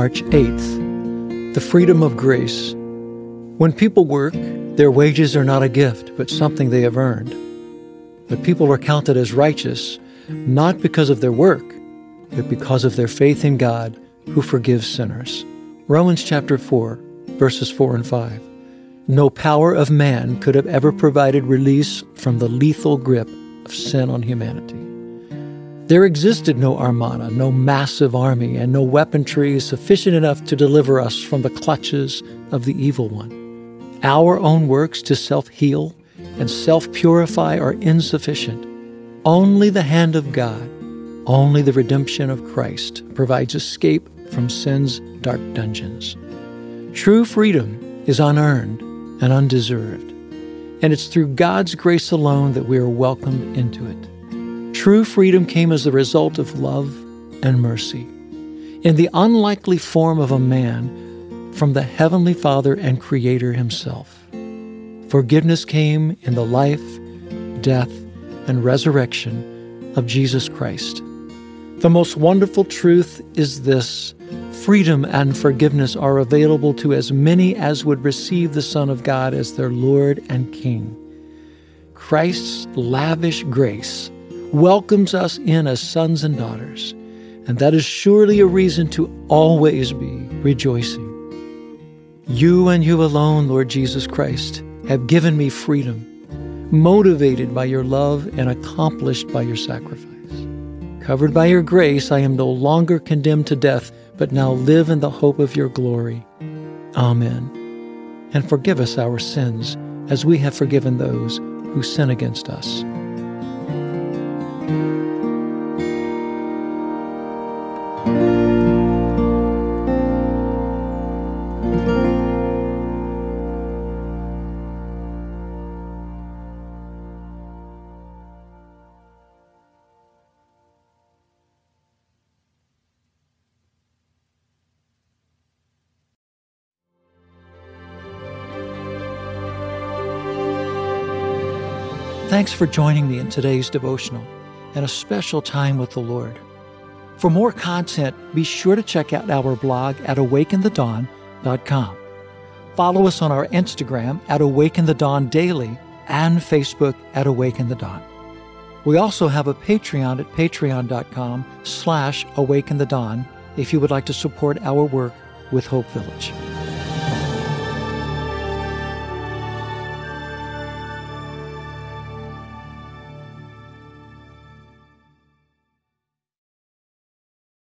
March 8th. The freedom of grace. When people work, their wages are not a gift, but something they have earned. But people are counted as righteous, not because of their work, but because of their faith in God, who forgives sinners. Romans chapter 4, verses 4 and 5. No power of man could have ever provided release from the lethal grip of sin on humanity. There existed no armada, no massive army, and no weaponry sufficient enough to deliver us from the clutches of the evil one. Our own works to self-heal and self-purify are insufficient. Only the hand of God, only the redemption of Christ provides escape from sin's dark dungeons. True freedom is unearned and undeserved, and it's through God's grace alone that we are welcomed into it. True freedom came as the result of love and mercy, in the unlikely form of a man from the Heavenly Father and Creator Himself. Forgiveness came in the life, death, and resurrection of Jesus Christ. The most wonderful truth is this: freedom and forgiveness are available to as many as would receive the Son of God as their Lord and King. Christ's lavish grace welcomes us in as sons and daughters, and that is surely a reason to always be rejoicing. You and you alone, Lord Jesus Christ, have given me freedom, motivated by your love and accomplished by your sacrifice. Covered by your grace, I am no longer condemned to death, but now live in the hope of your glory. Amen. And forgive us our sins as we have forgiven those who sin against us. Thanks for joining me in today's devotional and a special time with the Lord. For more content, be sure to check out our blog at awakenthedawn.com. Follow us on our Instagram at Awaken the Dawn Daily and Facebook at Awaken the Dawn. We also have a Patreon at patreon.com/awakenthedawn if you would like to support our work with Hope Village.